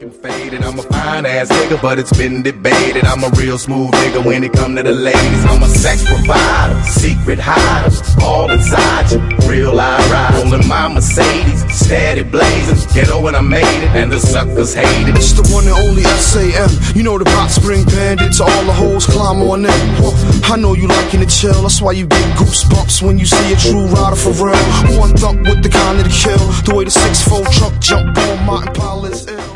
looking faded. I'm a fine ass nigga, but it's been debated. I'm a real smooth nigga when it come to the ladies. I'm a sex provider, secret hider, all inside you, real live rider. Rolling my Mercedes, steady blazing, ghetto when I made it, and the suckers hate it. It's the one and only SAM. You know the Box Spring Bandits, all the hoes climb on them. I know you liking to chill, that's why you get goosebumps when you see a true rider for real. One thump with the kind of the kill, the way the 6'4" truck jump on Martin Pilot's ill.